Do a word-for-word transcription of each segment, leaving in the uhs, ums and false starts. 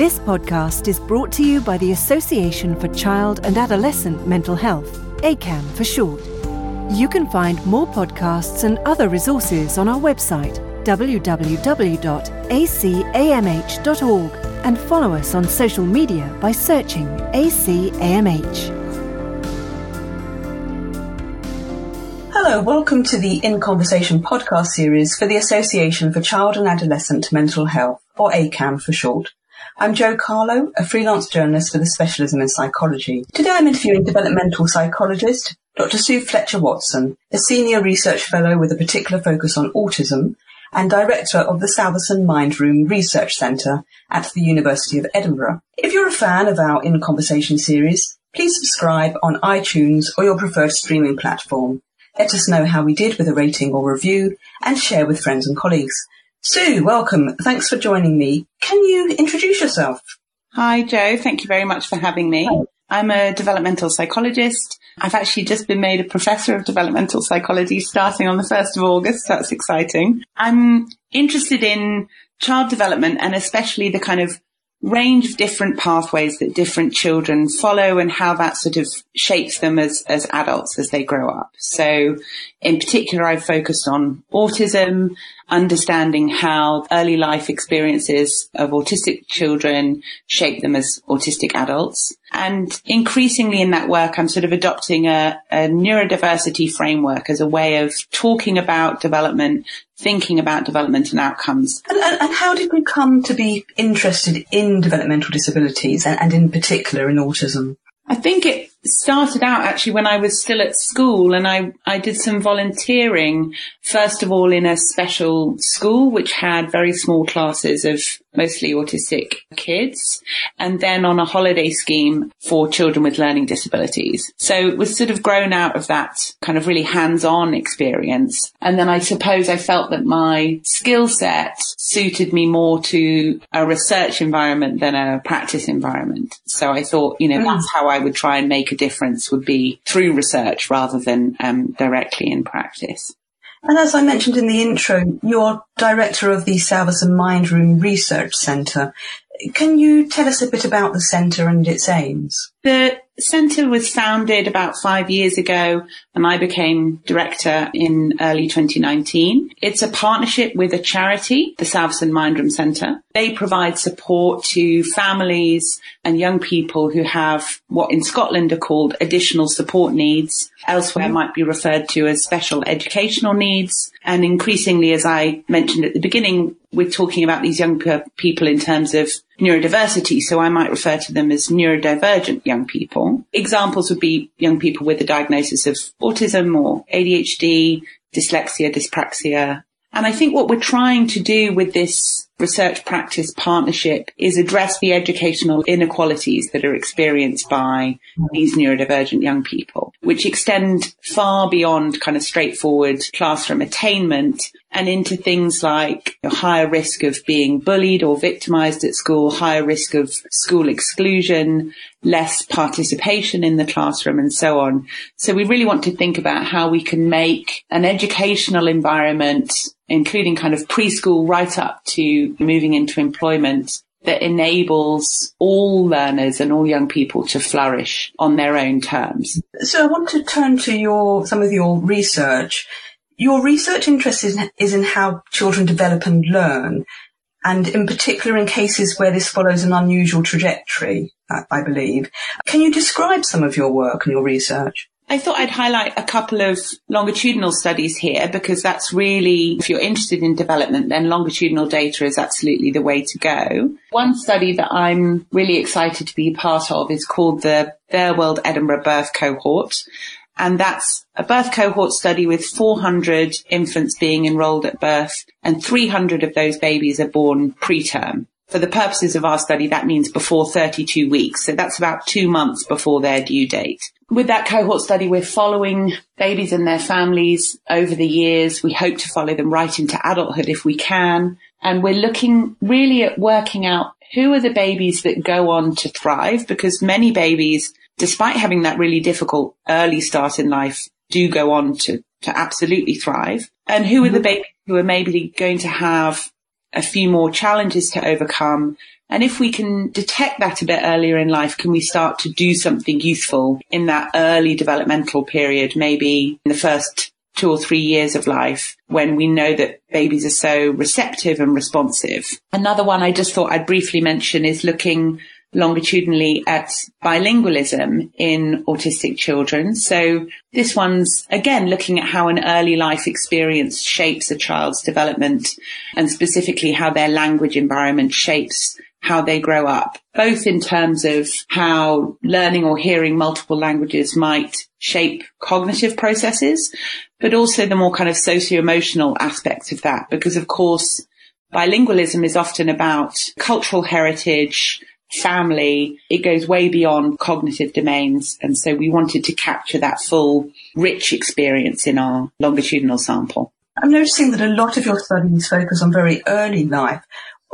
This podcast is brought to you by the Association for Child and Adolescent Mental Health, A C A M for short. You can find more podcasts and other resources on our website, w w w dot a c a m h dot org, and follow us on social media by searching A C A M H. Hello, welcome to the In Conversation podcast series for the Association for Child and Adolescent Mental Health, or A C A M for short. I'm Jo Carlo, a freelance journalist with a specialism in psychology. Today I'm interviewing developmental psychologist Doctor Sue Fletcher-Watson, a senior research fellow with a particular focus on autism and director of the Salveson Mindroom Research Centre at the University of Edinburgh. If you're a fan of our In Conversation series, please subscribe on iTunes or your preferred streaming platform. Let us know how we did with a rating or review and share with friends and colleagues. Sue, welcome. Thanks for joining me. Can you introduce yourself? Hi, Jo. Thank you very much for having me. Hi. I'm a developmental psychologist. I've actually just been made a professor of developmental psychology starting on the first of August. That's exciting. I'm interested in child development and especially the kind of range of different pathways that different children follow and how that sort of shapes them as, as adults as they grow up. So in particular, I've focused on autism, understanding how early life experiences of autistic children shape them as autistic adults. And increasingly in that work, I'm sort of adopting a, a neurodiversity framework as a way of talking about development, thinking about development and outcomes. And, and, and how did you come to be interested in developmental disabilities and, and in particular in autism? I think it started out actually when I was still at school and I, I did some volunteering, first of all in a special school which had very small classes of mostly autistic kids, and then on a holiday scheme for children with learning disabilities. So it was sort of grown out of that kind of really hands-on experience. And then I suppose I felt that my skill set suited me more to a research environment than a practice environment. So I thought, you know, mm. that's how I would try and make a difference, would be through research rather than um, directly in practice. And as I mentioned in the intro, you're director of the Salveson Mindroom Research Centre. Can you tell us a bit about the centre and its aims? The centre was founded about five years ago and I became director in early twenty nineteen. It's a partnership with a charity, the Salveson Mindroom Centre. They provide support to families and young people who have what in Scotland are called additional support needs, elsewhere mm-hmm. might be referred to as special educational needs. And increasingly, as I mentioned at the beginning, we're talking about these young pe- people in terms of neurodiversity, so I might refer to them as neurodivergent young people. Examples would be young people with a diagnosis of autism or A D H D, dyslexia, dyspraxia. And I think what we're trying to do with this research practice partnership is address the educational inequalities that are experienced by these neurodivergent young people, which extend far beyond kind of straightforward classroom attainment and into things like a higher risk of being bullied or victimized at school, higher risk of school exclusion, less participation in the classroom and so on. So we really want to think about how we can make an educational environment, including kind of preschool right up to moving into employment, that enables all learners and all young people to flourish on their own terms. So I want to turn to your some of your research. Your research interest is, is in how children develop and learn, and in particular in cases where this follows an unusual trajectory, I believe. Can you describe some of your work and your research? I thought I'd highlight a couple of longitudinal studies here because that's really, if you're interested in development, then longitudinal data is absolutely the way to go. One study that I'm really excited to be part of is called the Their World Edinburgh Birth Cohort. And that's a birth cohort study with four hundred infants being enrolled at birth, and three hundred of those babies are born preterm. For the purposes of our study, that means before thirty-two weeks. So that's about two months before their due date. With that cohort study, we're following babies and their families over the years. We hope to follow them right into adulthood if we can. And we're looking really at working out who are the babies that go on to thrive, because many babies, despite having that really difficult early start in life, do go on to, to absolutely thrive. And who are the babies who are maybe going to have a few more challenges to overcome. And if we can detect that a bit earlier in life, can we start to do something useful in that early developmental period, maybe in the first two or three years of life, when we know that babies are so receptive and responsive. Another one I just thought I'd briefly mention is looking longitudinally at bilingualism in autistic children. So this one's, again, looking at how an early life experience shapes a child's development, and specifically how their language environment shapes how they grow up, both in terms of how learning or hearing multiple languages might shape cognitive processes, but also the more kind of socio-emotional aspects of that. Because, of course, bilingualism is often about cultural heritage, family. It goes way beyond cognitive domains. And so we wanted to capture that full, rich experience in our longitudinal sample. I'm noticing that a lot of your studies focus on very early life.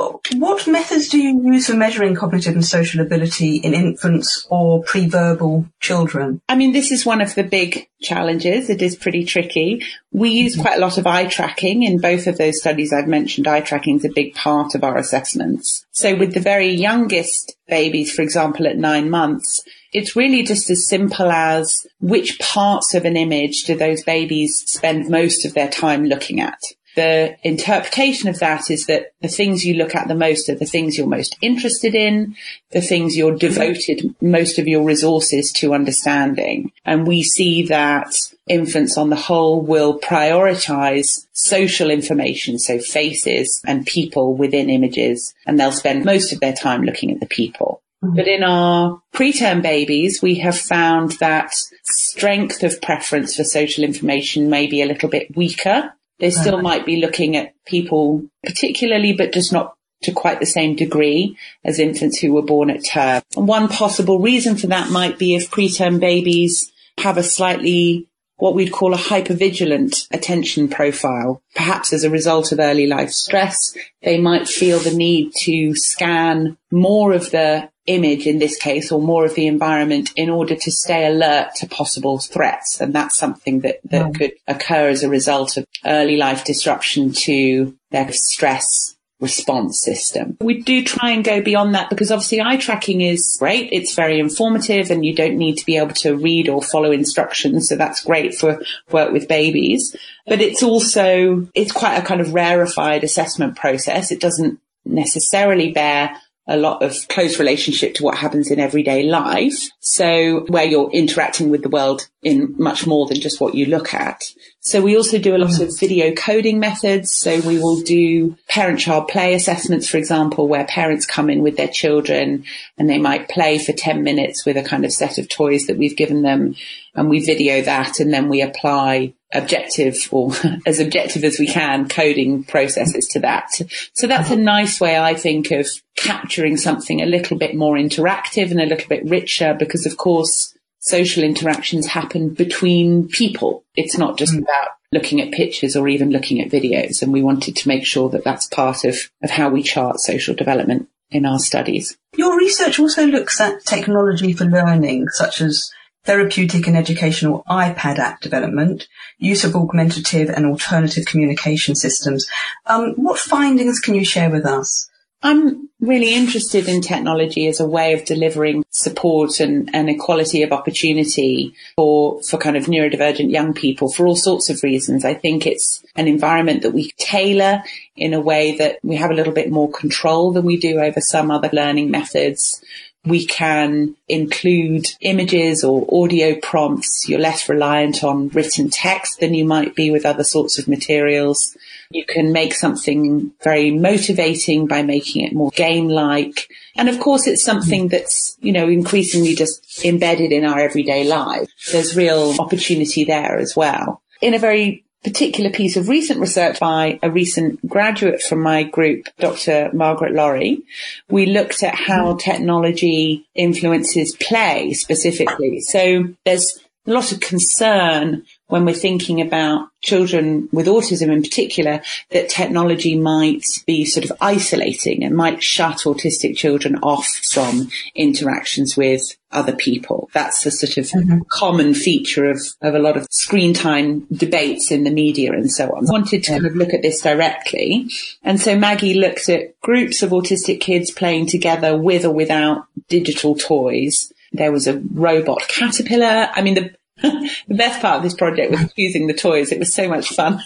What methods do you use for measuring cognitive and social ability in infants or pre-verbal children? I mean, this is one of the big challenges. It is pretty tricky. We use mm-hmm. quite a lot of eye tracking in both of those studies I've mentioned. Eye tracking is a big part of our assessments. So with the very youngest babies, for example, at nine months, it's really just as simple as which parts of an image do those babies spend most of their time looking at. The interpretation of that is that the things you look at the most are the things you're most interested in, the things you're devoted most of your resources to understanding. And we see that infants on the whole will prioritize social information, so faces and people within images, and they'll spend most of their time looking at the people. Mm-hmm. But in our preterm babies, we have found that strength of preference for social information may be a little bit weaker. They still right. might be looking at people particularly, but just not to quite the same degree as infants who were born at term. And one possible reason for that might be if preterm babies have a slightly, what we'd call a hypervigilant attention profile. Perhaps as a result of early life stress, they might feel the need to scan more of the image in this case, or more of the environment, in order to stay alert to possible threats. And that's something that, that yeah. could occur as a result of early life disruption to their stress response system. We do try and go beyond that, because obviously eye tracking is great. It's very informative and you don't need to be able to read or follow instructions. So that's great for work with babies. But it's also, it's quite a kind of rarefied assessment process. It doesn't necessarily bear a lot of close relationship to what happens in everyday life. So where you're interacting with the world in much more than just what you look at. So we also do a lot of video coding methods. So we will do parent-child play assessments, for example, where parents come in with their children and they might play for ten minutes with a kind of set of toys that we've given them. And we video that, and then we apply objective, or as objective as we can, coding processes to that. So that's a nice way, I think, of capturing something a little bit more interactive and a little bit richer, because, of course, social interactions happen between people. It's not just mm. about looking at pictures or even looking at videos. And we wanted to make sure that that's part of, of how we chart social development in our studies. Your research also looks at technology for learning, such as therapeutic and educational iPad app development, use of augmentative and alternative communication systems. Um, what findings can you share with us? I'm really interested in technology as a way of delivering support and, and equality of opportunity for, for kind of neurodivergent young people for all sorts of reasons. I think it's an environment that we tailor in a way that we have a little bit more control than we do over some other learning methods. We can include images or audio prompts. You're less reliant on written text than you might be with other sorts of materials. You can make something very motivating by making it more game-like. And of course, it's something that's, you know, increasingly just embedded in our everyday life. There's real opportunity there as well. In a very particular piece of recent research by a recent graduate from my group, Doctor Margaret Laurie, we looked at how technology influences play specifically. So there's a lot of concern when we're thinking about children with autism in particular, that technology might be sort of isolating and might shut autistic children off from interactions with other people. That's a sort of mm-hmm. common feature of, of a lot of screen time debates in the media and so on. I wanted to yeah. kind of look at this directly. And so Maggie looked at groups of autistic kids playing together with or without digital toys. There was a robot caterpillar. I mean, the the best part of this project was choosing the toys. It was so much fun.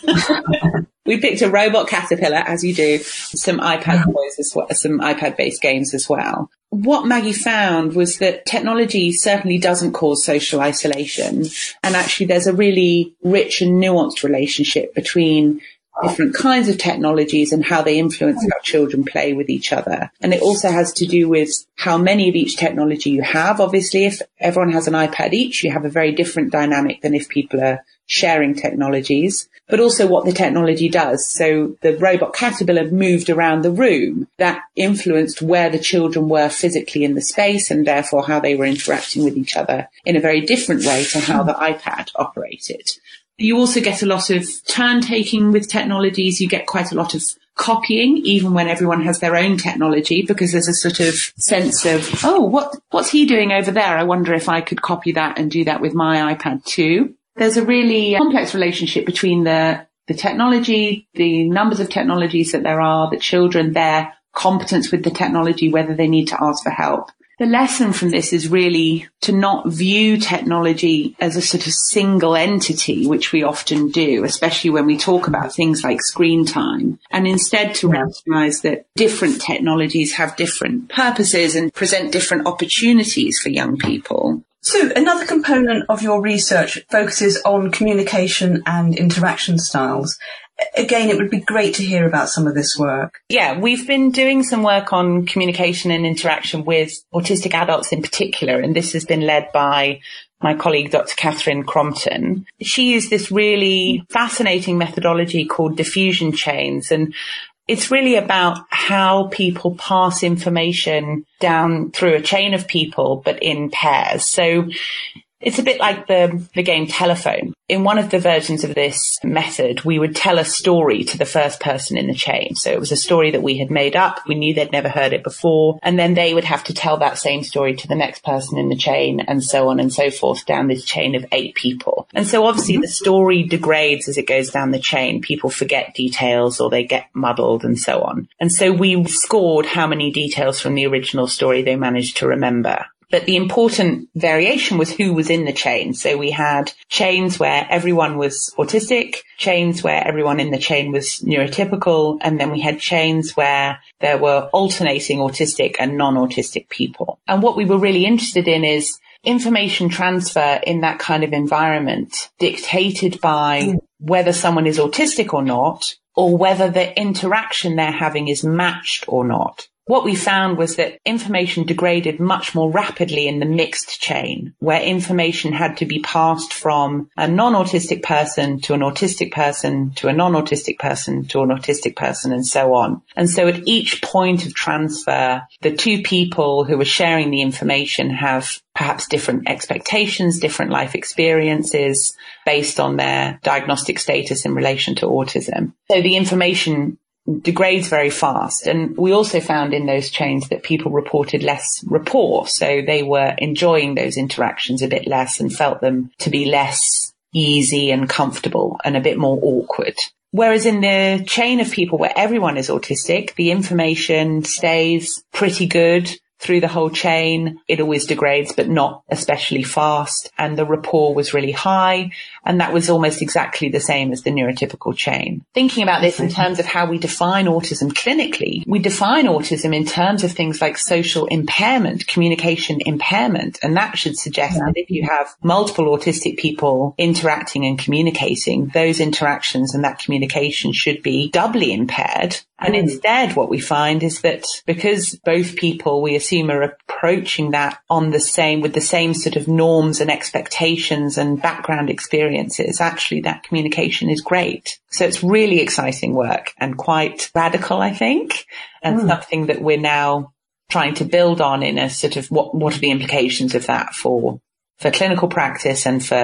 We picked a robot caterpillar, as you do, some iPad toys as well, some iPad-based games as well. What Maggie found was that technology certainly doesn't cause social isolation. And actually there's a really rich and nuanced relationship between different kinds of technologies and how they influence how children play with each other. And it also has to do with how many of each technology you have. Obviously, if everyone has an iPad each, you have a very different dynamic than if people are sharing technologies, but also what the technology does. So the robot caterpillar moved around the room. That influenced where the children were physically in the space and therefore how they were interacting with each other in a very different way to how the iPad operated. You also get a lot of turn-taking with technologies. You get quite a lot of copying, even when everyone has their own technology, because there's a sort of sense of, oh, what what's he doing over there? I wonder if I could copy that and do that with my iPad too. There's a really complex relationship between the, the technology, the numbers of technologies that there are, the children, their competence with the technology, whether they need to ask for help. The lesson from this is really to not view technology as a sort of single entity, which we often do, especially when we talk about things like screen time, and instead to yeah. recognize that different technologies have different purposes and present different opportunities for young people. So another component of your research focuses on communication and interaction styles. Again, it would be great to hear about some of this work. Yeah, we've been doing some work on communication and interaction with autistic adults in particular, and this has been led by my colleague, Doctor Catherine Crompton. She used this really fascinating methodology called diffusion chains, and it's really about how people pass information down through a chain of people, but in pairs. So it's a bit like the, the game telephone. In one of the versions of this method, we would tell a story to the first person in the chain. So it was a story that we had made up. We knew they'd never heard it before. And then they would have to tell that same story to the next person in the chain, and so on and so forth down this chain of eight people. And so obviously the story degrades as it goes down the chain. People forget details or they get muddled and so on. And so we scored how many details from the original story they managed to remember. But the important variation was who was in the chain. So we had chains where everyone was autistic, chains where everyone in the chain was neurotypical, and then we had chains where there were alternating autistic and non-autistic people. And what we were really interested in is information transfer in that kind of environment dictated by whether someone is autistic or not, or whether the interaction they're having is matched or not. What we found was that information degraded much more rapidly in the mixed chain, where information had to be passed from a non-autistic person to an autistic person to a non-autistic person to an autistic person and so on. And so at each point of transfer, the two people who are sharing the information have perhaps different expectations, different life experiences based on their diagnostic status in relation to autism. So the information degrades very fast. And we also found in those chains that people reported less rapport. So they were enjoying those interactions a bit less and felt them to be less easy and comfortable and a bit more awkward. Whereas in the chain of people where everyone is autistic, the information stays pretty good through the whole chain. It always degrades, but not especially fast. And the rapport was really high. And that was almost exactly the same as the neurotypical chain. Thinking about this in terms of how we define autism clinically, we define autism in terms of things like social impairment, communication impairment. And that should suggest yeah. that if you have multiple autistic people interacting and communicating, those interactions and that communication should be doubly impaired. And mm. instead, what we find is that because both people, we assume, are approaching that on the same, with the same sort of norms and expectations and background experiences, actually that communication is great. So it's really exciting work and quite radical, I think, and mm. something that we're now trying to build on in a sort of what, what are the implications of that for, for clinical practice and for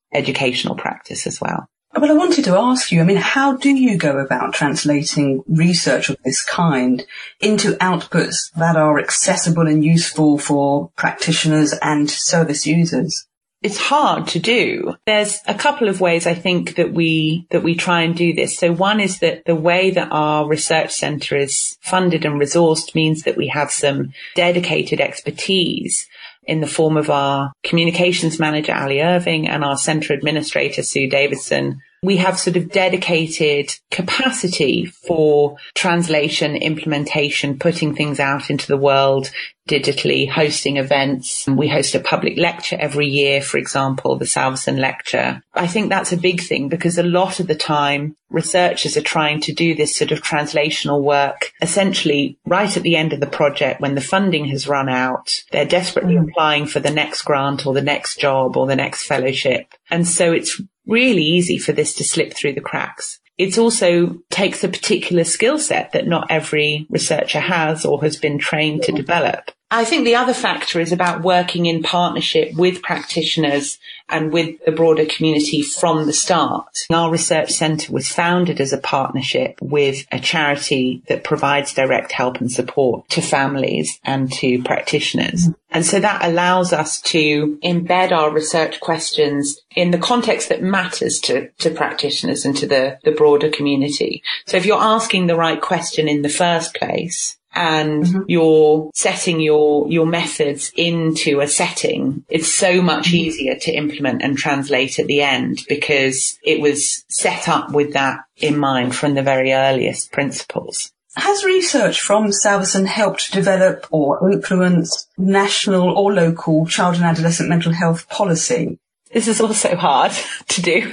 educational practice as well. Well, I wanted to ask you, I mean, how do you go about translating research of this kind into outputs that are accessible and useful for practitioners and service users? It's hard to do. There's a couple of ways I think that we that we try and do this. So one is that the way that our research centre is funded and resourced means that we have some dedicated expertise in the form of our communications manager, Ali Irving, and our centre administrator, Sue Davidson. We have sort of dedicated capacity for translation, implementation, putting things out into the world digitally, hosting events. We host a public lecture every year, for example, the Salveson Lecture. I think that's a big thing because a lot of the time researchers are trying to do this sort of translational work essentially right at the end of the project when the funding has run out. They're desperately mm. applying for the next grant or the next job or the next fellowship. And so it's really easy for this to slip through the cracks. It also takes a particular skill set that not every researcher has or has been trained to develop. I think the other factor is about working in partnership with practitioners and with the broader community from the start. Our research centre was founded as a partnership with a charity that provides direct help and support to families and to practitioners. And so that allows us to embed our research questions in the context that matters to, to practitioners and to the, the broader community. So if you're asking the right question in the first place, and mm-hmm. you're setting your, your methods into a setting, it's so much mm-hmm. easier to implement and translate at the end because it was set up with that in mind from the very earliest principles. Has research from Salveson helped develop or influence national or local child and adolescent mental health policy? This is also hard to do.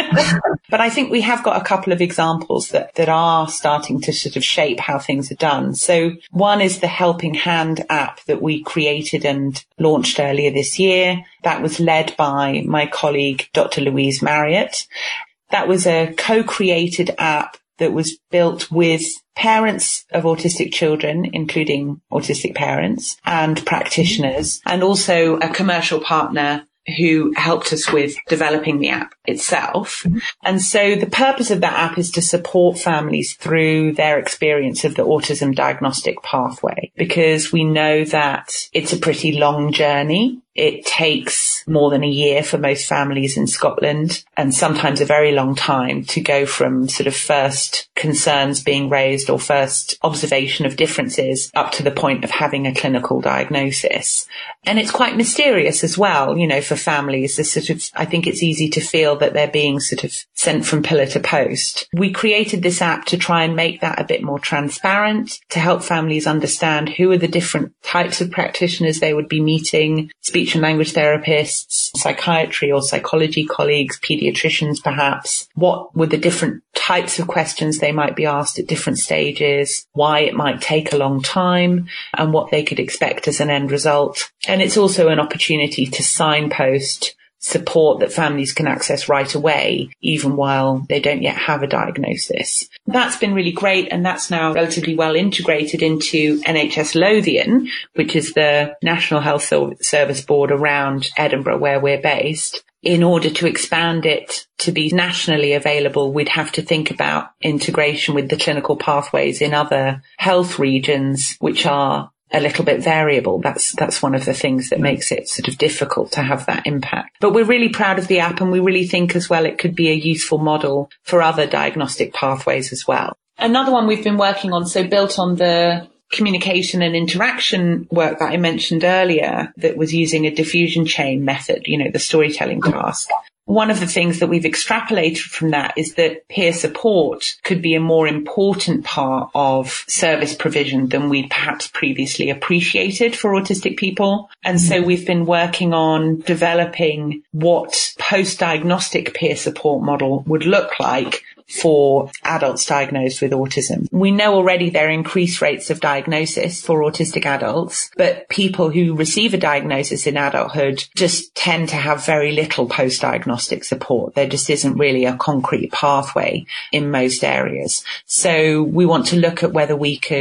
But I think we have got a couple of examples that, that are starting to sort of shape how things are done. So one is the Helping Hand app that we created and launched earlier this year. That was led by my colleague, Doctor Louise Marriott. That was a co-created app that was built with parents of autistic children, including autistic parents and practitioners, and also a commercial partner who helped us with developing the app itself. Mm-hmm. And so the purpose of that app is to support families through their experience of the autism diagnostic pathway, because we know that it's a pretty long journey. It takes more than a year for most families in Scotland, and sometimes a very long time to go from sort of first concerns being raised or first observation of differences up to the point of having a clinical diagnosis. And it's quite mysterious as well, you know, for families. This sort of, I think it's easy to feel that they're being sort of sent from pillar to post. We created this app to try and make that a bit more transparent, to help families understand who are the different types of practitioners they would be meeting, speech and language therapists, psychiatry or psychology colleagues, pediatricians perhaps. What were the different types of questions they might be asked at different stages, why it might take a long time, and what they could expect as an end result. And it's also an opportunity to signpost support that families can access right away, even while they don't yet have a diagnosis. That's been really great, and that's now relatively well integrated into N H S Lothian, which is the National Health Service Board around Edinburgh, where we're based. In order to expand it to be nationally available, we'd have to think about integration with the clinical pathways in other health regions, which are a little bit variable. That's, that's one of the things that makes it sort of difficult to have that impact. But we're really proud of the app, and we really think as well it could be a useful model for other diagnostic pathways as well. Another one we've been working on, so built on the communication and interaction work that I mentioned earlier, that was using a diffusion chain method, you know, the storytelling task. One of the things that we've extrapolated from that is that peer support could be a more important part of service provision than we'd perhaps previously appreciated for autistic people. And so we've been working on developing what post-diagnostic peer support model would look like for adults diagnosed with autism. We know already there are increased rates of diagnosis for autistic adults, but people who receive a diagnosis in adulthood just tend to have very little post-diagnostic support. There just isn't really a concrete pathway in most areas. So we want to look at whether we could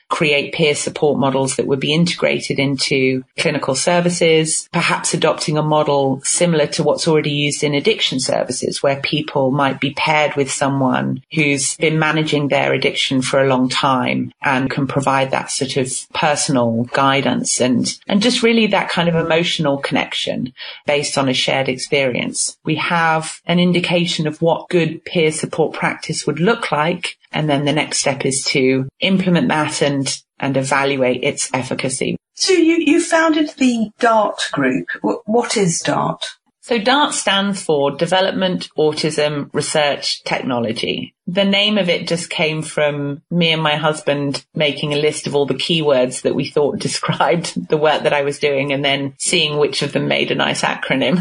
create peer support models that would be integrated into clinical services, perhaps adopting a model similar to what's already used in addiction services, where people might be paired with someone who's been managing their addiction for a long time and can provide that sort of personal guidance and, and just really that kind of emotional connection based on a shared experience. We have an indication of what good peer support practice would look like. And then the next step is to implement that and, and evaluate its efficacy. So you, you founded the DART group. What is DART? So DART stands for Development Autism Research Technology. The name of it just came from me and my husband making a list of all the keywords that we thought described the work that I was doing and then seeing which of them made a nice acronym.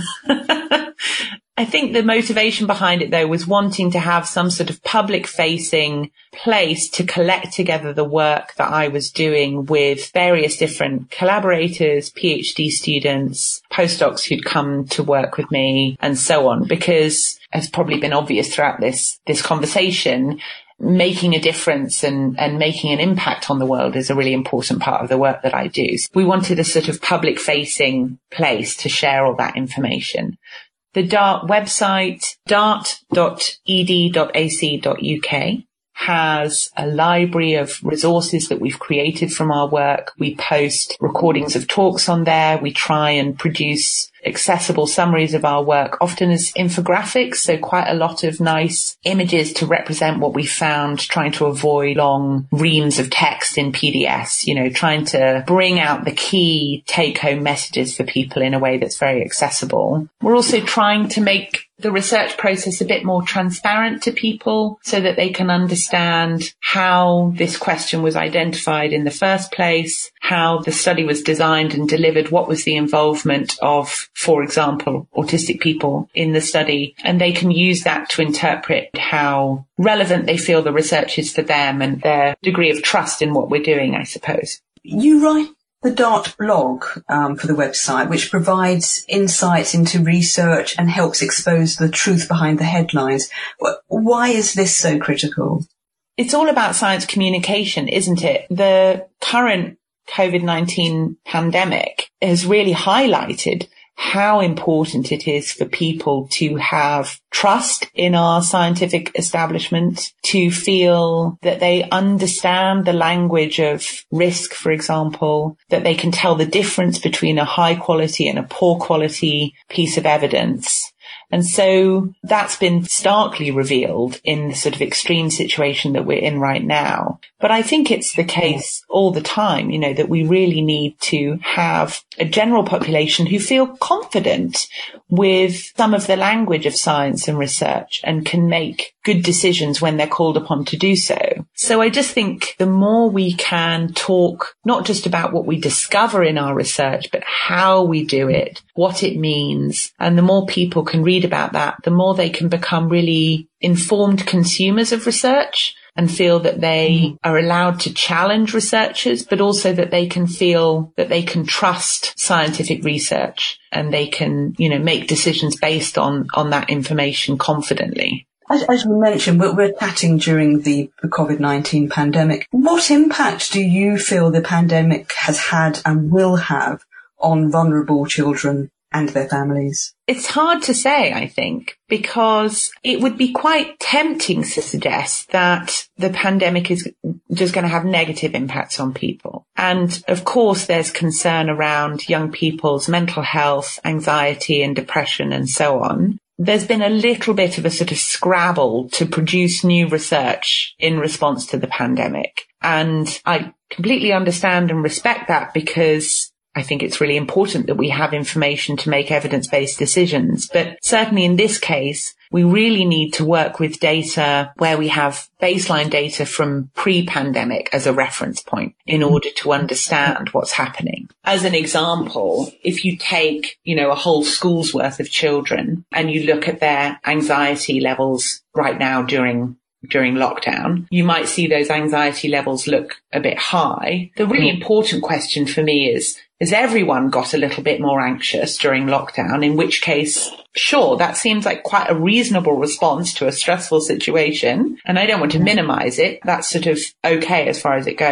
I think the motivation behind it, though, was wanting to have some sort of public-facing place to collect together the work that I was doing with various different collaborators, PhD students, postdocs who'd come to work with me, and so on. Because, as probably been obvious throughout this, this conversation, making a difference and, and making an impact on the world is a really important part of the work that I do. So we wanted a sort of public-facing place to share all that information. The DART website, dart dot e d dot a c dot u k, has a library of resources that we've created from our work. We post recordings of talks on there. We try and produce accessible summaries of our work, often as infographics, so quite a lot of nice images to represent what we found, trying to avoid long reams of text in P D Fs, you know, trying to bring out the key take-home messages for people in a way that's very accessible. We're also trying to make the research process a bit more transparent to people so that they can understand how this question was identified in the first place, how the study was designed and delivered, what was the involvement of, for example, autistic people in the study, and they can use that to interpret how relevant they feel the research is for them and their degree of trust in what we're doing, I suppose. You write the DART blog um, for the website, which provides insights into research and helps expose the truth behind the headlines. Why is this so critical? It's all about science communication, isn't it? The current COVID nineteen pandemic has really highlighted how important it is for people to have trust in our scientific establishment, to feel that they understand the language of risk, for example, that they can tell the difference between a high quality and a poor quality piece of evidence. And so that's been starkly revealed in the sort of extreme situation that we're in right now. But I think it's the case all the time, you know, that we really need to have a general population who feel confident with some of the language of science and research and can make good decisions when they're called upon to do so. So I just think the more we can talk not just about what we discover in our research, but how we do it, what it means, and the more people can read about that, the more they can become really informed consumers of research and feel that they are allowed to challenge researchers, but also that they can feel that they can trust scientific research and they can, you know, make decisions based on, on that information confidently. As, as we mentioned, we're, we're chatting during the, the COVID nineteen pandemic. What impact do you feel the pandemic has had and will have on vulnerable children and their families? It's hard to say, I think, because it would be quite tempting to suggest that the pandemic is just going to have negative impacts on people. And of course, there's concern around young people's mental health, anxiety and depression and so on. There's been a little bit of a sort of scrabble to produce new research in response to the pandemic. And I completely understand and respect that because I think it's really important that we have information to make evidence-based decisions. But certainly in this case, we really need to work with data where we have baseline data from pre-pandemic as a reference point in order to understand what's happening. As an example, if you take, you know, a whole school's worth of children and you look at their anxiety levels right now during during lockdown, you might see those anxiety levels look a bit high. The really important question for me is, has everyone got a little bit more anxious during lockdown? In which case, sure, that seems like quite a reasonable response to a stressful situation. And I don't want to minimize it. That's sort of okay as far as it goes.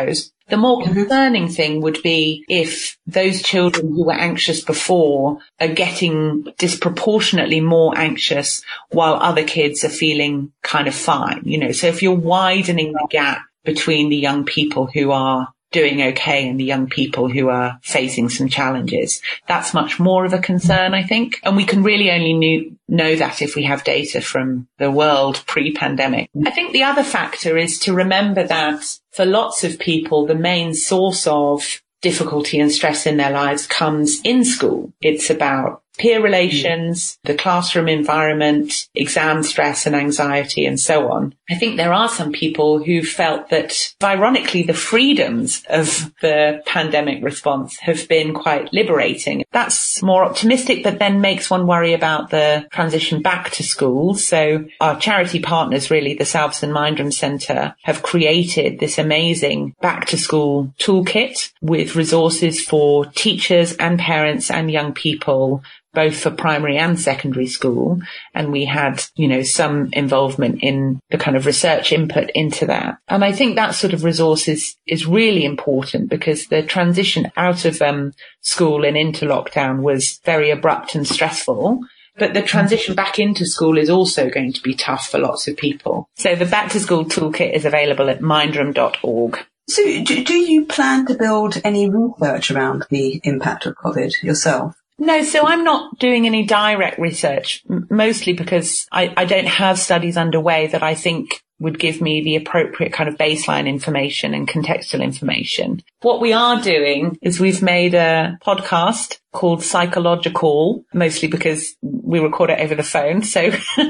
The more concerning thing would be if those children who were anxious before are getting disproportionately more anxious while other kids are feeling kind of fine, you know. So if you're widening the gap between the young people who are doing okay and the young people who are facing some challenges, that's much more of a concern, I think. And we can really only knew, know that if we have data from the world pre-pandemic. I think the other factor is to remember that for lots of people, the main source of difficulty and stress in their lives comes in school. It's about peer relations, the classroom environment, exam stress and anxiety, and so on. I think there are some people who felt that, ironically, the freedoms of the pandemic response have been quite liberating. That's more optimistic, but then makes one worry about the transition back to school. So our charity partners, really, the Salveson Mindrum Centre, have created this amazing back to school toolkit with resources for teachers and parents and young people, both for primary and secondary school. And we had, you know, some involvement in the kind of research input into that. And I think that sort of resource is, is really important because the transition out of um, school and into lockdown was very abrupt and stressful. But the transition back into school is also going to be tough for lots of people. So the Back to School Toolkit is available at mindrum dot org. So do, do you plan to build any research around the impact of COVID yourself? No, so I'm not doing any direct research, m- mostly because I, I don't have studies underway that I think would give me the appropriate kind of baseline information and contextual information. What we are doing is we've made a podcast called Psychological, mostly because we record it over the phone. So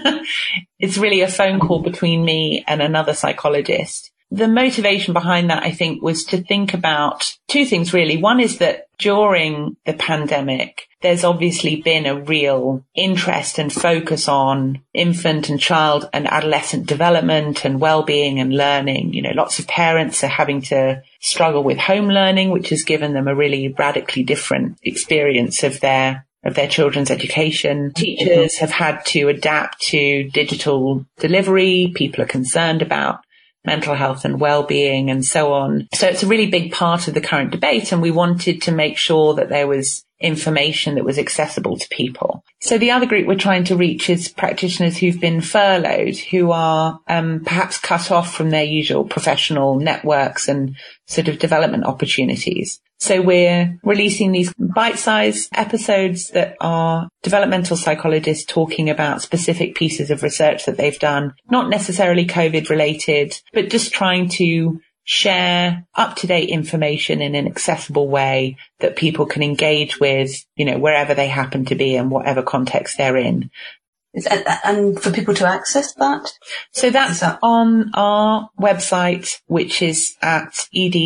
it's really a phone call between me and another psychologist. The motivation behind that, I think, was to think about two things, really. One is that during the pandemic, there's obviously been a real interest and focus on infant and child and adolescent development and well-being and learning. You know, lots of parents are having to struggle with home learning, which has given them a really radically different experience of their of their children's education. Teachers have had to adapt to digital delivery. People are concerned about mental health and well-being and so on. So it's a really big part of the current debate, and we wanted to make sure that there was information that was accessible to people. So the other group we're trying to reach is practitioners who've been furloughed, who are um, perhaps cut off from their usual professional networks and sort of development opportunities. So we're releasing these bite-sized episodes that are developmental psychologists talking about specific pieces of research that they've done, not necessarily COVID related, but just trying to share up-to-date information in an accessible way that people can engage with, you know, wherever they happen to be and whatever context they're in. Is that, and for people to access that? So that's that- on our website, which is at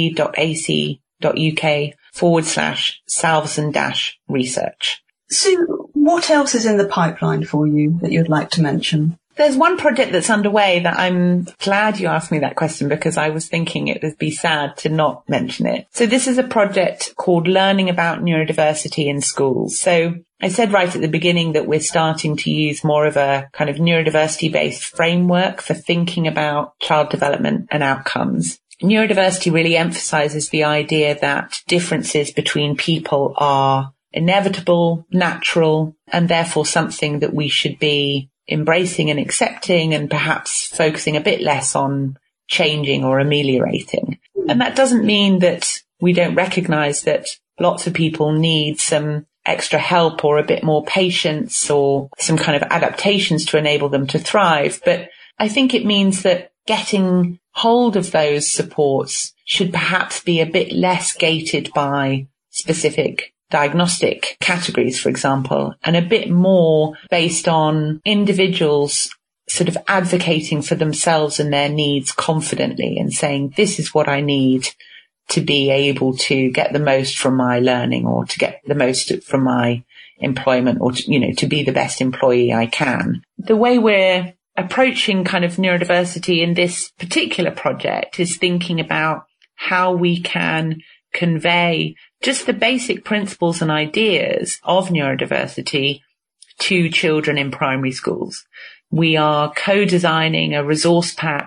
ed.ac uk forward slash Salveson dash research. So what else is in the pipeline for you that you'd like to mention? There's one project that's underway that I'm glad you asked me that question, because I was thinking it would be sad to not mention it. So this is a project called Learning About Neurodiversity in Schools. So I said right at the beginning that we're starting to use more of a kind of neurodiversity-based framework for thinking about child development and outcomes. Neurodiversity really emphasizes the idea that differences between people are inevitable, natural, and therefore something that we should be embracing and accepting, and perhaps focusing a bit less on changing or ameliorating. And that doesn't mean that we don't recognize that lots of people need some extra help or a bit more patience or some kind of adaptations to enable them to thrive. But I think it means that getting hold of those supports should perhaps be a bit less gated by specific diagnostic categories, for example, and a bit more based on individuals sort of advocating for themselves and their needs confidently and saying, this is what I need to be able to get the most from my learning, or to get the most from my employment, or to, you know, to be the best employee I can. The way we're approaching kind of neurodiversity in this particular project is thinking about how we can convey just the basic principles and ideas of neurodiversity to children in primary schools. We are co-designing a resource pack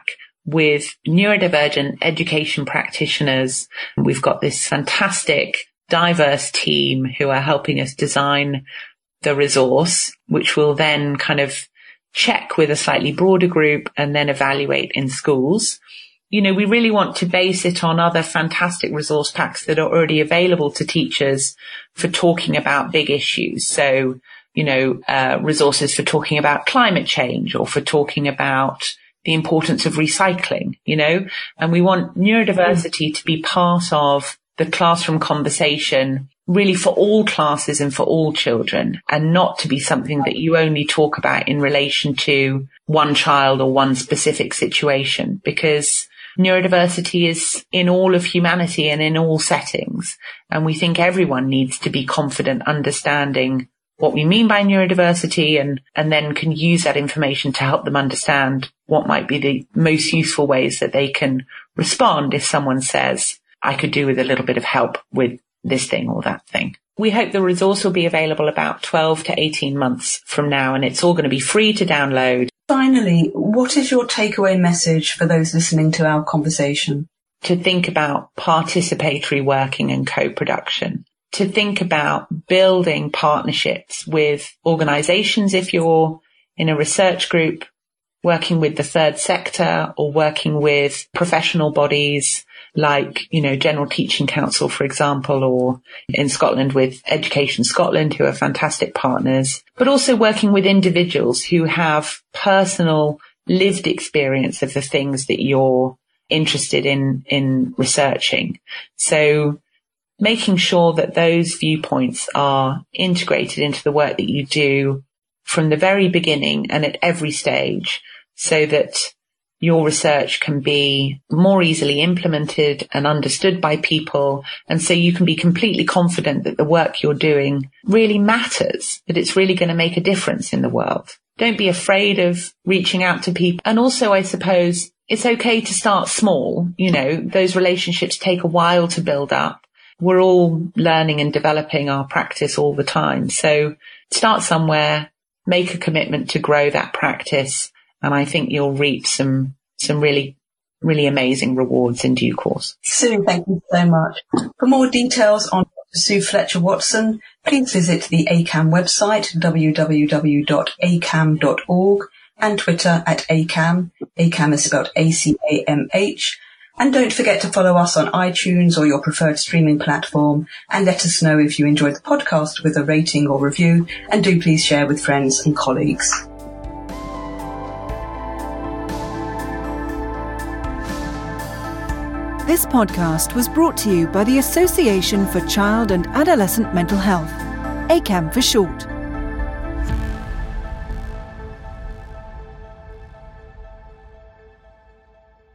with neurodivergent education practitioners. We've got this fantastic, diverse team who are helping us design the resource, which will then kind of check with a slightly broader group and then evaluate in schools. You know, we really want to base it on other fantastic resource packs that are already available to teachers for talking about big issues. So, you know, uh, resources for talking about climate change or for talking about the importance of recycling, you know, and we want neurodiversity to be part of the classroom conversation really for all classes and for all children, and not to be something that you only talk about in relation to one child or one specific situation, because neurodiversity is in all of humanity and in all settings. And we think everyone needs to be confident understanding what we mean by neurodiversity and, and then can use that information to help them understand what might be the most useful ways that they can respond if someone says, I could do with a little bit of help with this thing or that thing. We hope the resource will be available about twelve to eighteen months from now, and it's all going to be free to download. Finally, what is your takeaway message for those listening to our conversation? To think about participatory working and co-production. To think about building partnerships with organisations if you're in a research group, working with the third sector or working with professional bodies like, you know, General Teaching Council, for example, or in Scotland with Education Scotland, who are fantastic partners, but also working with individuals who have personal lived experience of the things that you're interested in, in researching. So making sure that those viewpoints are integrated into the work that you do from the very beginning and at every stage, so that your research can be more easily implemented and understood by people. And so you can be completely confident that the work you're doing really matters, that it's really going to make a difference in the world. Don't be afraid of reaching out to people. And also, I suppose it's okay to start small. You know, those relationships take a while to build up. We're all learning and developing our practice all the time. So start somewhere, make a commitment to grow that practice. And I think you'll reap some, some really, really amazing rewards in due course. Sue, thank you so much. For more details on Doctor Sue Fletcher-Watson, please visit the A C A M website, w w w dot a c a m dot org, and Twitter at A C A M. A C A M is spelled A C A M H. And don't forget to follow us on iTunes or your preferred streaming platform, and let us know if you enjoyed the podcast with a rating or review, and do please share with friends and colleagues. This podcast was brought to you by the Association for Child and Adolescent Mental Health, A C A M for short.